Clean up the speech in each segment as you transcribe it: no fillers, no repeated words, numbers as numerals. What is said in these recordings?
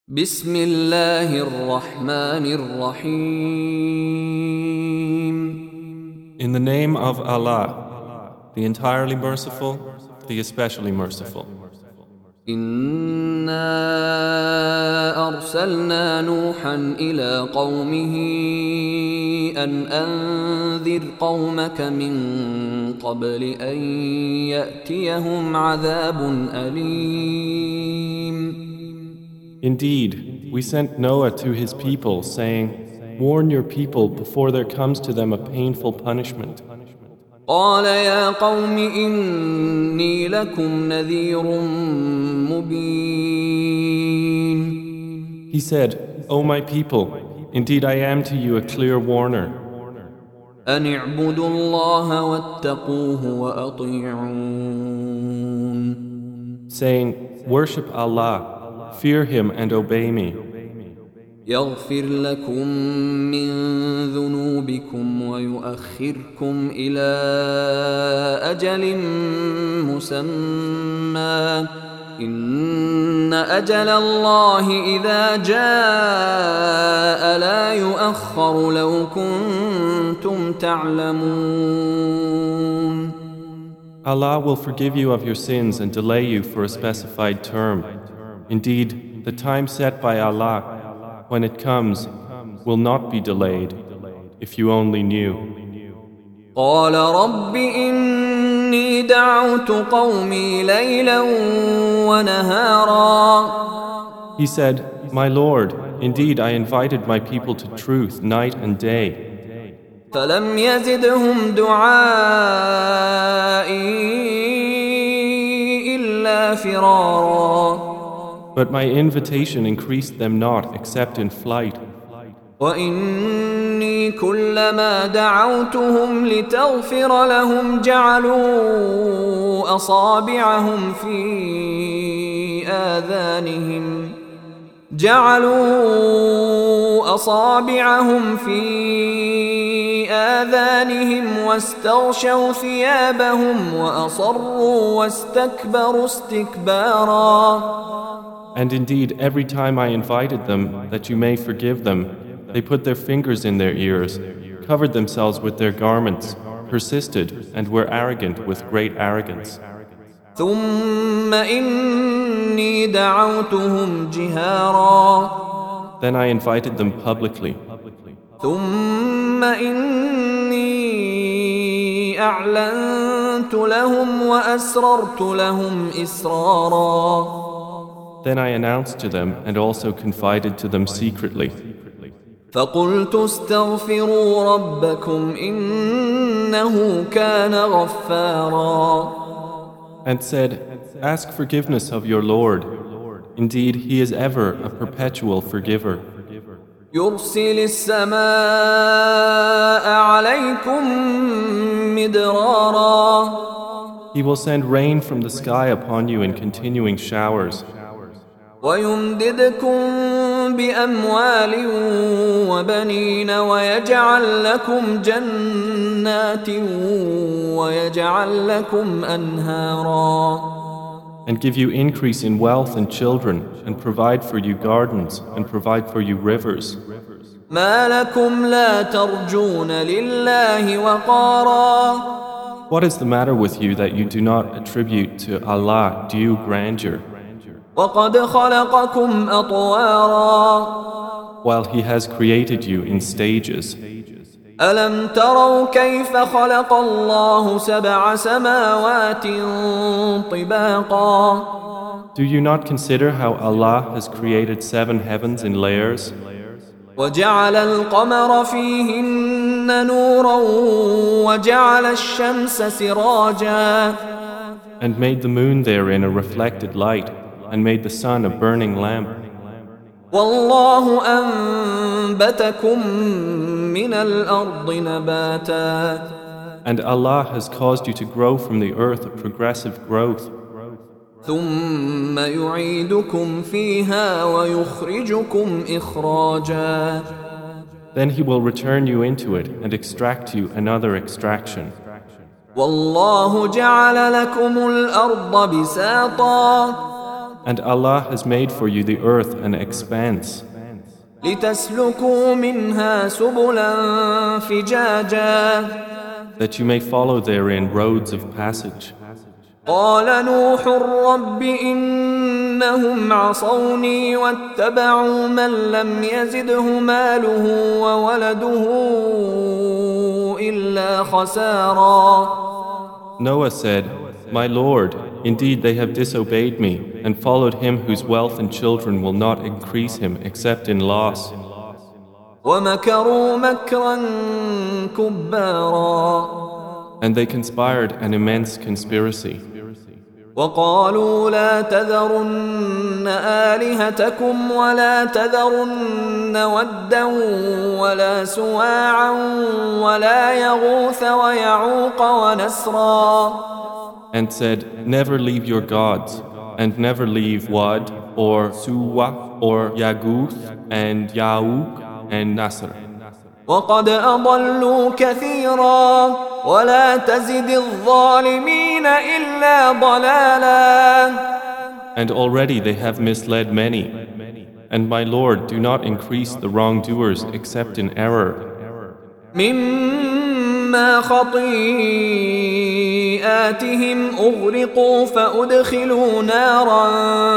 بسم الله الرحمن الرحيم. In the name of Allah, the entirely merciful, the especially merciful. إنا أرسلنا نوحا إلى قومه أن أنذر قومك من قبل أن يأتيهم عذاب أليم. Indeed, we sent Noah to his people, saying, "Warn your people before there comes to them a painful punishment." قال يا قوم إني لكم نذير مبين. He said, "O my people, indeed I am to you a clear warner. أن اعبدوا الله واتقوه وأطيعون. Saying, "Worship Allah, fear Him and obey me. يغفر لكم من ذنوبكم ويؤخركم إلى أجل مسمى إن أجل الله إذا جاء لا يؤخر لو كنتم تعلمون. Allah will forgive you of your sins and delay you for a specified term. Indeed, the time set by Allah, when it comes, will not be delayed, if you only knew." قال رب إني دعوت قومي ليلا ونهارا. He said, "My Lord, indeed I invited my people to truth night and day. فلم يزدهم دعائي إلا فرارا. But my invitation increased them not except in flight. وإني كلما دعوتهم لتغفر لهم جعلوا أصابعهم في آذانهم واستغشوا ثيابهم وأصروا واستكبروا استكبارا. And indeed, every time I invited them that you may forgive them, they put their fingers in their ears, covered themselves with their garments, persisted, and were arrogant with great arrogance. ثم إني دعوتهم جهارا. Then I invited them publicly. ثم إني أعلنت لهم وأسررت لهم إسرارا. Then I announced to them and also confided to them secretly. فقلت استغفروا ربكم إنه كان غفارا. And said, "Ask forgiveness of your Lord. Indeed, He is ever a perpetual forgiver. يرسل السماء عليكم مدرارا. He will send rain from the sky upon you in continuing showers. ويمددكم بأموال وبنين ويجعل لكم جنات ويجعل لكم أنهارا. And give you increase in wealth and children, and provide for you gardens, and provide for you rivers. ما لكم لا ترجون لله وقارا. What is the matter with you that you do not attribute to Allah due grandeur, وقد خلقكم أطوارا. while He has created you in stages? ألم تروا كيف خلق الله سبع سماوات طباقا. Do you not consider how Allah has created 7 heavens in layers, وجعل القمر فيهن نورا وجعل الشمس سراجا. and made the moon therein a reflected light, and made the sun a burning lamp? والله أنبتكم من الأرض نباتا. And Allah has caused you to grow from the earth a progressive growth. ثم يعيدكم فيها ويخرجكم إخراجا. Then He will return you into it and extract you another extraction. والله جعل لكم الأرض بساطا And Allah has made for you the earth an expanse, لتسلكوا منها سبلا فجاجا that you may follow therein roads of passage. قال نوح رب إنهم عصوني واتبعوا من لم يزده ماله وولده إلا خسارا. Noah said, My Lord, indeed they have disobeyed me and followed him whose wealth and children will not increase him except in loss. ومكروا مكرا كبارا. And they conspired an immense conspiracy. وقالوا لا تذرن آلهتكم ولا تذرن ودا ولا سواعا ولا يغوث ويعوق ونسرا. And said, Never leave your gods, and never leave Wad, or Suwa, or Yaguth, and Ya'uq, and Nasr. وقد أضلوا كثيرا ولا تزد الظالمين إلا ضلالا. And already they have misled many. And my Lord, do not increase the wrongdoers except in error. مما خطيئاتهم أغرقوا فأدخلوا نارا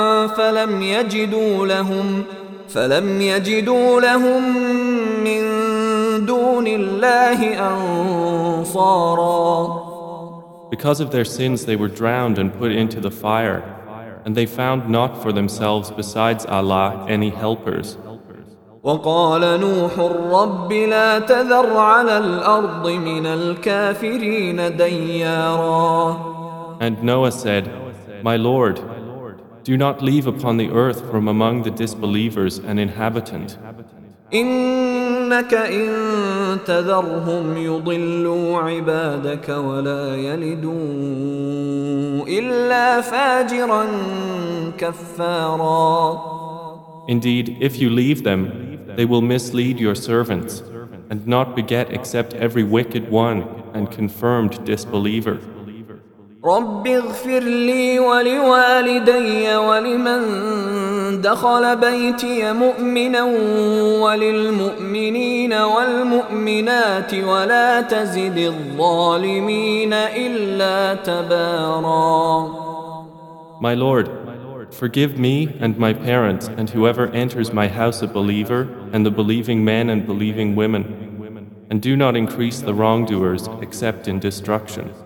فلم يجدوا لهم من دون الله أنصارا. Because of their sins they were drowned and put into the fire, and they found not for themselves besides Allah any helpers. وقال نوح رب لا تذر على الأرض من الكافرين ديارا. And Noah said, My Lord, do not leave upon the earth from among the disbelievers an inhabitant. إنك إن تذرهم يضلوا عبادك ولا يلدوا إلا فاجرا كفارا. Indeed, if you leave them, they will mislead your servants and not beget except every wicked one and confirmed disbeliever. رب اغفر لي ولوالدي ولمن دخل بيتي مؤمنا وللمؤمنين والمؤمنات ولا تزد الظالمين إلا تبارا. My Lord, forgive me and my parents and whoever enters my house a believer and the believing men and believing women, and do not increase the wrongdoers except in destruction.